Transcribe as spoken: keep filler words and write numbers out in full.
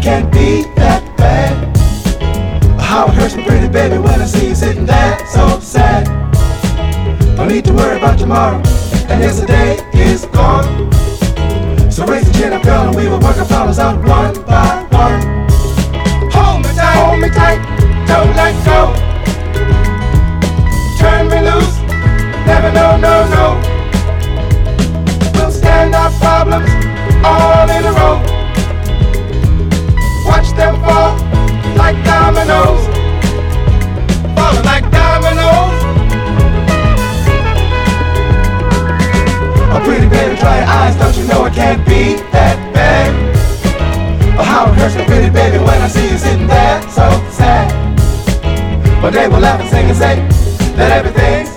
can't be that bad. How it hurts me, pretty baby, when I see you sitting there so sad. Don't need to worry about tomorrow, and yesterday is gone. So raise your chin up, girl, and we will work our problems out one by one. Hold me tight, hold me tight, don't let go. Turn me loose, never no, no, no. We'll stand our problems all in a row. Watch them fall like dominoes, falling like dominoes. Oh, pretty baby, dry your eyes, don't you know it can't be that bad? Oh, how it hurts me, pretty baby, when I see you sitting there so sad. One day we'll laugh and sing and say that everything's